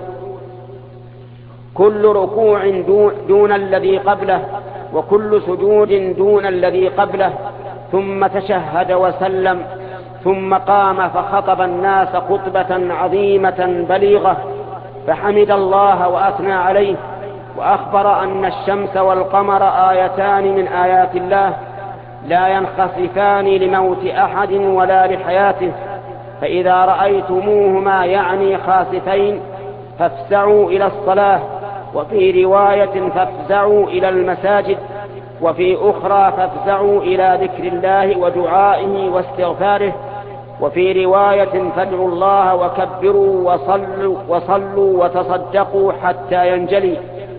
S1: كل ركوع دون الذي قبله، وكل سجود دون الذي قبله، ثم تشهد وسلم، ثم قام فخطب الناس خطبة عظيمة بليغة، فحمد الله وأثنى عليه، وأخبر أن الشمس والقمر آيتان من آيات الله لا ينخسفان لموت أحد ولا لحياته، فإذا رأيتموهما يعني خاسفين فافزعوا إلى الصلاة، وفي رواية فافزعوا إلى المساجد، وفي أخرى فافزعوا إلى ذكر الله ودعائه واستغفاره، وفي رواية فادعوا الله وكبروا وصلوا, وصلوا وتصدقوا حتى ينجلي.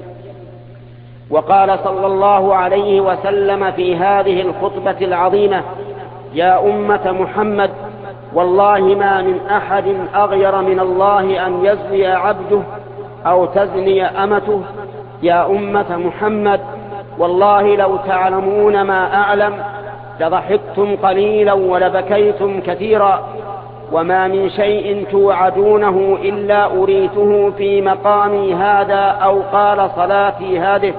S1: وقال صلى الله عليه وسلم في هذه الخطبة العظيمة: يا أمة محمد، والله ما من أحد أغير من الله أن يزني عبده أو تزني أمته. يا أمة محمد، والله لو تعلمون ما أعلم لضحكتم قليلا ولبكيتم كثيرا، وما من شيء توعدونه إلا أريته في مقامي هذا أو قال صلاتي هذه.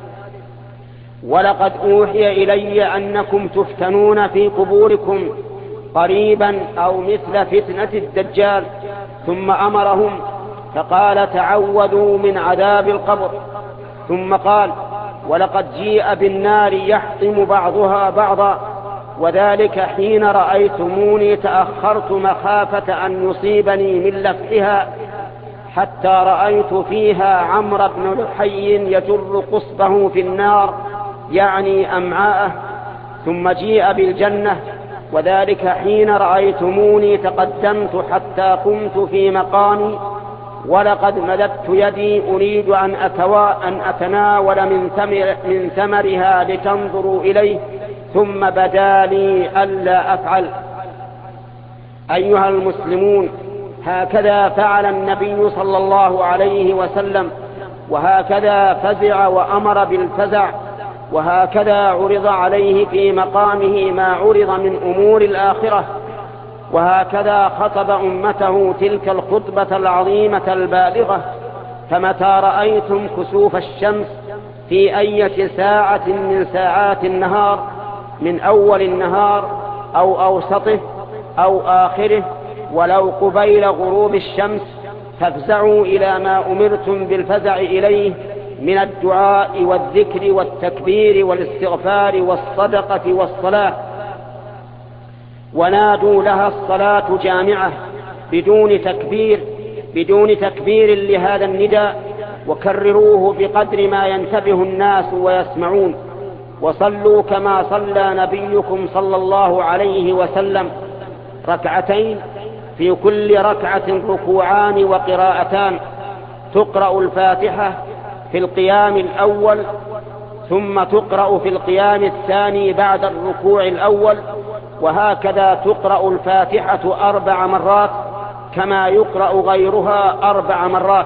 S1: ولقد أوحي إلي أنكم تفتنون في قبوركم قريبا أو مثل فتنة الدجال. ثم أمرهم فقال: تعوذوا من عذاب القبر. ثم قال: ولقد جيء بالنار يحطم بعضها بعضا، وذلك حين رأيتموني تأخرت مخافة أن يصيبني من لفحها، حتى رأيت فيها عمرو بن لحي يجر قصبه في النار يعني أمعاءه. ثم جيء بالجنة، وذلك حين رأيتموني تقدمت حتى قمت في مقامي، ولقد مددت يدي أريد أن, أن أتناول من, ثمر من ثمرها لتنظروا إليه، ثم بدا لي ألا أفعل. أيها المسلمون، هكذا فعل النبي صلى الله عليه وسلم، وهكذا فزع وأمر بالفزع، وهكذا عرض عليه في مقامه ما عرض من أمور الآخرة، وهكذا خطب أمته تلك الخطبة العظيمة البالغة. فمتى رأيتم كسوف الشمس في أي ساعة من ساعات النهار، من أول النهار أو أوسطه أو آخره، ولو قبيل غروب الشمس، فافزعوا إلى ما أمرتم بالفزع إليه من الدعاء والذكر والتكبير والاستغفار والصدقة والصلاة، ونادوا لها الصلاة جامعة بدون تكبير بدون تكبير لهذا النداء، وكرروه بقدر ما ينتبه الناس ويسمعون. وصلوا كما صلى نبيكم صلى الله عليه وسلم ركعتين، في كل ركعة ركوعان وقراءتان، تقرأ الفاتحة في القيام الأول، ثم تقرأ في القيام الثاني بعد الركوع الأول، وهكذا تقرأ الفاتحة أربع مرات كما يقرأ غيرها أربع مرات.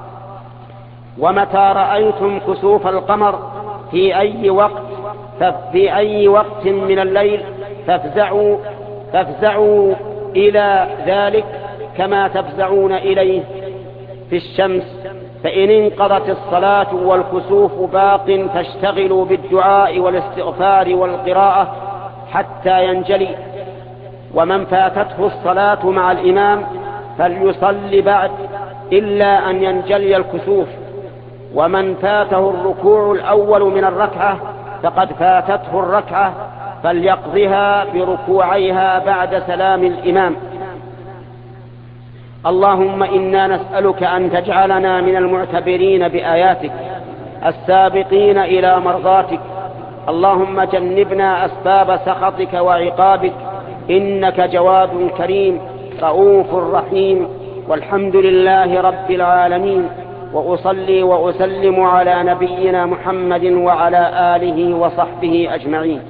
S1: ومتى رأيتم كسوف القمر في أي وقت في أي وقت من الليل فافزعوا فافزعوا إلى ذلك كما تفزعون إليه في الشمس، فإن انقضت الصلاة والكسوف باق فاشتغلوا بالدعاء والاستغفار والقراءة حتى ينجلي. ومن فاتته الصلاة مع الإمام فليصلي بعد إلا أن ينجلي الكسوف، ومن فاته الركوع الأول من الركعة فقد فاتته الركعة فليقضها بركوعيها بعد سلام الإمام. اللهم إنا نسألك أن تجعلنا من المعتبرين بآياتك السابقين إلى مرضاتك. اللهم جنبنا أسباب سخطك وعقابك، إنك جواد كريم رؤوف رحيم. والحمد لله رب العالمين، وأصلي وأسلم على نبينا محمد وعلى آله وصحبه أجمعين.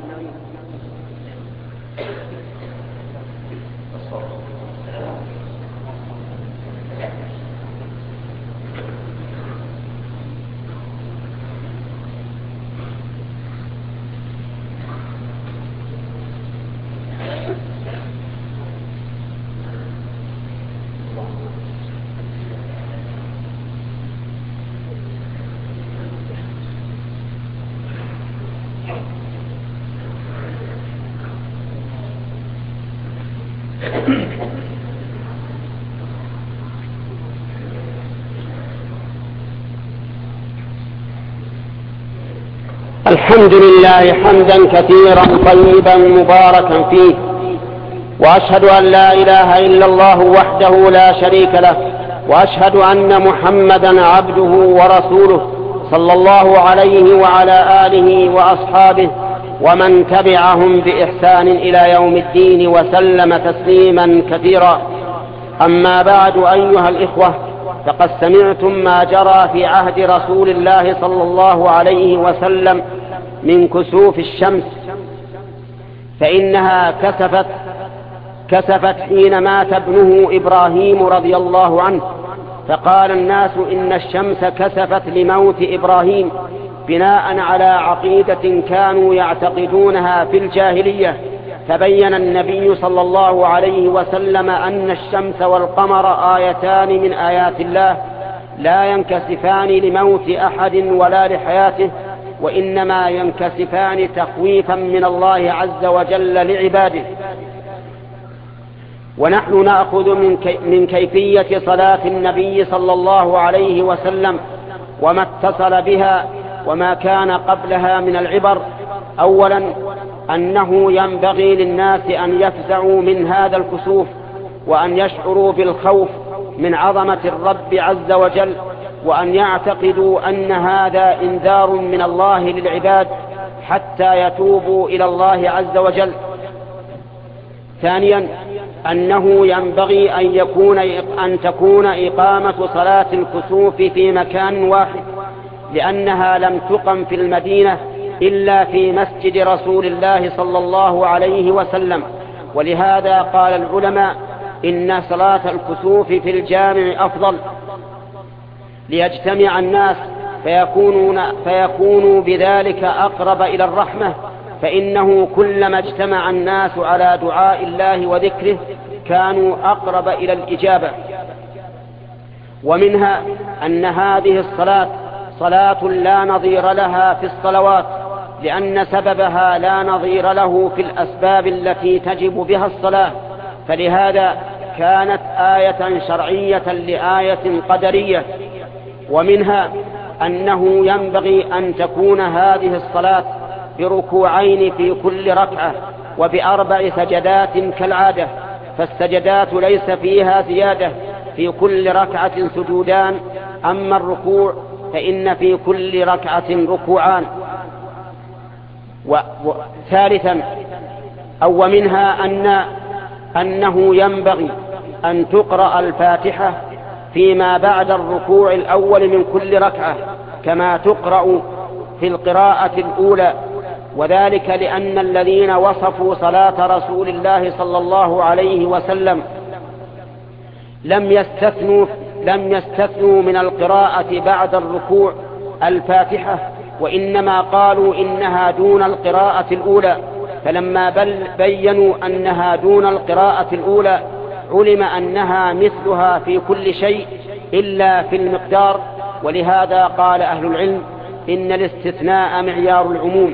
S1: الحمد لله حمدا كثيرا طيبا مباركا فيه، وأشهد أن لا إله إلا الله وحده لا شريك له، وأشهد أن محمدا عبده ورسوله صلى الله عليه وعلى آله وأصحابه ومن تبعهم بإحسان إلى يوم الدين وسلم تسليما كثيرا. أما بعد، أيها الإخوة، فقد سمعتم ما جرى في عهد رسول الله صلى الله عليه وسلم من كسوف الشمس، فإنها كسفت كسفت حين مات ابنه إبراهيم رضي الله عنه، فقال الناس إن الشمس كسفت لموت إبراهيم بناء على عقيدة كانوا يعتقدونها في الجاهلية. فبين النبي صلى الله عليه وسلم أن الشمس والقمر آيتان من آيات الله لا ينكسفان لموت أحد ولا لحياته، وإنما ينكسفان تخويفا من الله عز وجل لعباده. ونحن نأخذ من, كي من كيفية صلاة النبي صلى الله عليه وسلم وما اتصل بها وما كان قبلها من العبر. أولا، أنه ينبغي للناس أن يفزعوا من هذا الكسوف، وأن يشعروا بالخوف من عظمة الرب عز وجل، وأن يعتقدوا أن هذا إنذار من الله للعباد حتى يتوبوا إلى الله عز وجل. ثانيا، أنه ينبغي أن, يكون أن تكون إقامة صلاة الكسوف في مكان واحد، لأنها لم تقم في المدينة إلا في مسجد رسول الله صلى الله عليه وسلم. ولهذا قال العلماء إن صلاة الكسوف في الجامع أفضل، ليجتمع الناس فيكونون, فيكونوا بذلك أقرب إلى الرحمة، فإنه كلما اجتمع الناس على دعاء الله وذكره كانوا أقرب إلى الإجابة. ومنها أن هذه الصلاة صلاة لا نظير لها في الصلوات، لأن سببها لا نظير له في الأسباب التي تجب بها الصلاة، فلهذا كانت آية شرعية لآية قدرية. ومنها أنه ينبغي أن تكون هذه الصلاة بركوعين في كل ركعة وبأربع سجدات كالعادة، فالسجدات ليس فيها زيادة، في كل ركعة سجودان، أما الركوع فإن في كل ركعة ركوعان. وثالثا، أو منها أن أنه ينبغي أن تقرأ الفاتحة فيما بعد الركوع الأول من كل ركعة كما تقرأ في القراءة الأولى، وذلك لأن الذين وصفوا صلاة رسول الله صلى الله عليه وسلم لم يستثنوا لم يستثنوا من القراءة بعد الركوع الفاتحة، وإنما قالوا إنها دون القراءة الأولى، فلما بل بينوا أنها دون القراءة الأولى علم أنها مثلها في كل شيء إلا في المقدار. ولهذا قال أهل العلم إن الاستثناء معيار العموم،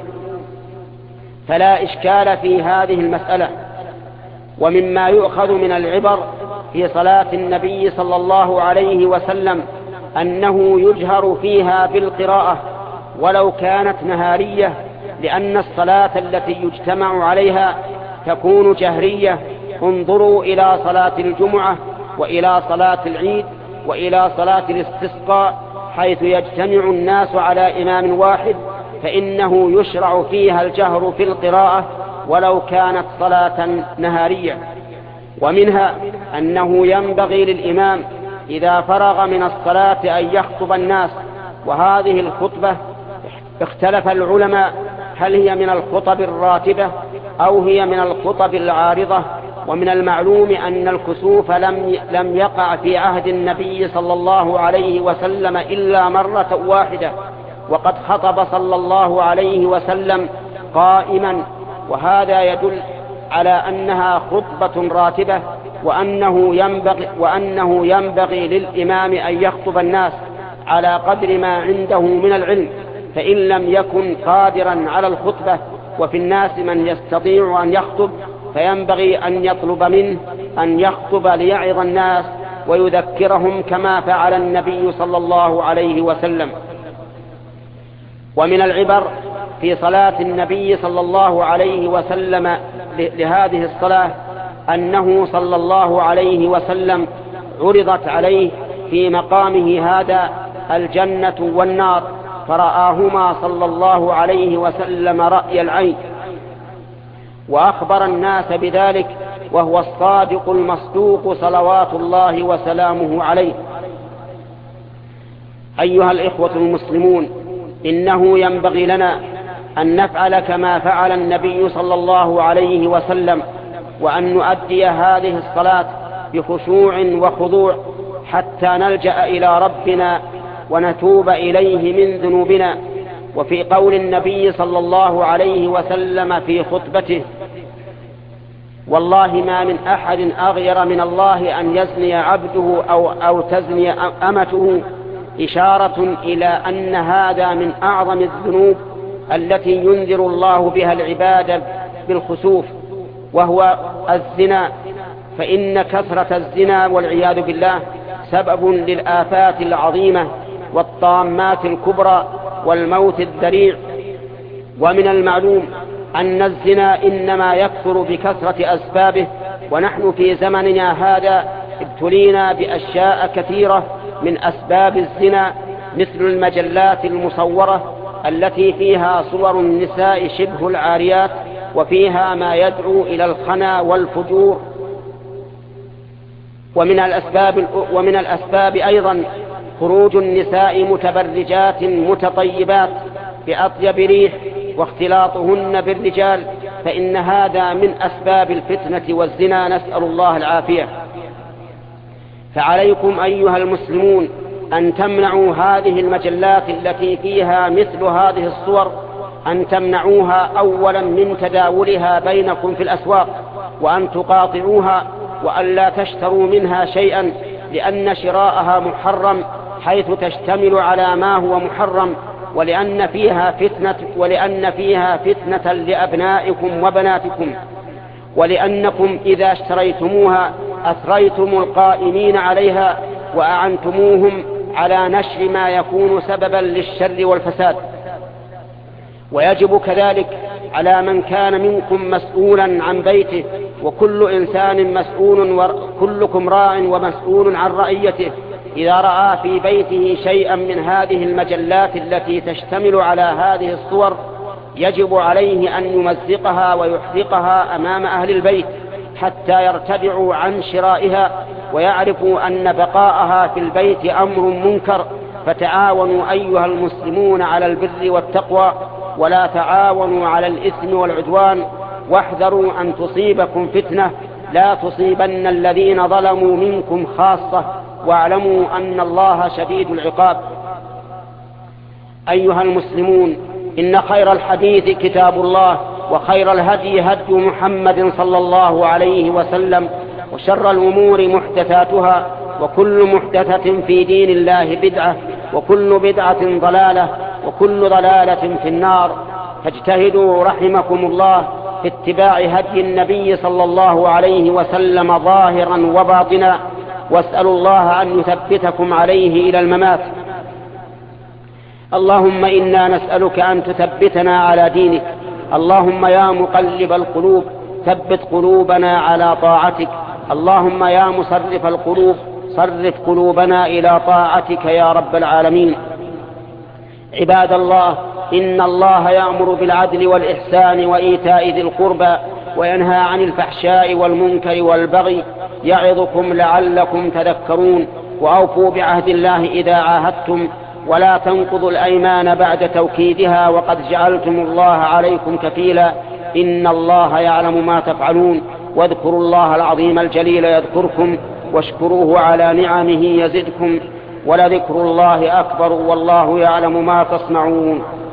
S1: فلا إشكال في هذه المسألة. ومما يؤخذ من العبر في صلاة النبي صلى الله عليه وسلم أنه يجهر فيها بالقراءة ولو كانت نهارية، لأن الصلاة التي يجتمع عليها تكون جهرية. انظروا إلى صلاة الجمعة وإلى صلاة العيد وإلى صلاة الاستسقاء، حيث يجتمع الناس على إمام واحد، فإنه يشرع فيها الجهر في القراءة ولو كانت صلاة نهارية. ومنها أنه ينبغي للإمام إذا فرغ من الصلاة أن يخطب الناس، وهذه الخطبة اختلف العلماء هل هي من الخطب الراتبة أو هي من الخطب العارضة. ومن المعلوم أن الكسوف لم لم يقع في عهد النبي صلى الله عليه وسلم إلا مرة واحدة، وقد خطب صلى الله عليه وسلم قائما، وهذا يدل على أنها خطبة راتبة، وأنه ينبغي, وأنه ينبغي للإمام أن يخطب الناس على قدر ما عنده من العلم، فإن لم يكن قادرا على الخطبة وفي الناس من يستطيع أن يخطب فينبغي أن يطلب منه أن يخطب ليعظ الناس ويذكرهم كما فعل النبي صلى الله عليه وسلم. ومن العبر في صلاة النبي صلى الله عليه وسلم لهذه الصلاة أنه صلى الله عليه وسلم عرضت عليه في مقامه هذا الجنة والنار، فرآهما صلى الله عليه وسلم رأي العين، وأخبر الناس بذلك، وهو الصادق المصدوق صلوات الله وسلامه عليه. أيها الإخوة المسلمون، إنه ينبغي لنا أن نفعل كما فعل النبي صلى الله عليه وسلم، وأن نؤدي هذه الصلاة بخشوع وخضوع حتى نلجأ إلى ربنا ونتوب إليه من ذنوبنا. وفي قول النبي صلى الله عليه وسلم في خطبته: والله ما من أحد أغير من الله أن يزني عبده أو, أو تزني أمته، إشارة إلى أن هذا من أعظم الذنوب التي ينذر الله بها العباد بالخسوف، وهو الزنا، فإن كثرة الزنا والعياذ بالله سبب للآفات العظيمة والطامات الكبرى والموت الذريع. ومن المعلوم أن الزنا إنما يكثر بكثرة أسبابه، ونحن في زمننا هذا ابتلينا بأشياء كثيرة من أسباب الزنا، مثل المجلات المصورة التي فيها صور النساء شبه العاريات، وفيها ما يدعو إلى الخنا والفجور. ومن الأسباب, ومن الأسباب أيضا خروج النساء متبرجات متطيبات بأطيب ريح واختلاطهن بالرجال، فإن هذا من أسباب الفتنة والزنا، نسأل الله العافية. فعليكم أيها المسلمون أن تمنعوا هذه المجلات التي فيها مثل هذه الصور، أن تمنعوها أولا من تداولها بينكم في الأسواق، وأن تقاطعوها، وأن لا تشتروا منها شيئا، لأن شراءها محرم حيث تشتمل على ما هو محرم، ولأن فيها فتنة ولأن فيها فتنة لأبنائكم وبناتكم، ولأنكم إذا اشتريتموها أثريتم القائمين عليها وأعنتموهم على نشر ما يكون سببا للشر والفساد. ويجب كذلك على من كان منكم مسؤولا عن بيته، وكل إنسان مسؤول وكلكم راع ومسؤول عن رعيته، إذا رأى في بيته شيئا من هذه المجلات التي تشتمل على هذه الصور، يجب عليه أن يمزقها ويحرقها أمام أهل البيت حتى يرتدعوا عن شرائها ويعرفوا أن بقاءها في البيت أمر منكر. فتعاونوا أيها المسلمون على البر والتقوى، ولا تعاونوا على الإثم والعدوان، واحذروا أن تصيبكم فتنة لا تصيبن الذين ظلموا منكم خاصة، واعلموا أن الله شديد العقاب. أيها المسلمون، إن خير الحديث كتاب الله، وخير الهدي هدي محمد صلى الله عليه وسلم، وشر الأمور محدثاتها، وكل محدثة في دين الله بدعة، وكل بدعة ضلالة، وكل ضلالة في النار. فاجتهدوا رحمكم الله في اتباع هدي النبي صلى الله عليه وسلم ظاهرا وباطنا، واسألوا الله أن يثبتكم عليه إلى الممات. اللهم إنا نسألك أن تثبتنا على دينك. اللهم يا مقلب القلوب ثبت قلوبنا على طاعتك. اللهم يا مصرف القلوب صرف قلوبنا إلى طاعتك يا رب العالمين. عباد الله، إن الله يأمر بالعدل والإحسان وإيتاء ذي القربى، وينهى عن الفحشاء والمنكر والبغي، يعظكم لعلكم تذكرون. وأوفوا بعهد الله إذا عاهدتم، ولا تنقضوا الأيمان بعد توكيدها، وقد جعلتم الله عليكم كفيلا، إن الله يعلم ما تفعلون. واذكروا الله العظيم الجليل يذكركم، واشكروه على نعمه يزدكم، ولذكر الله أكبر، والله يعلم ما تصنعون.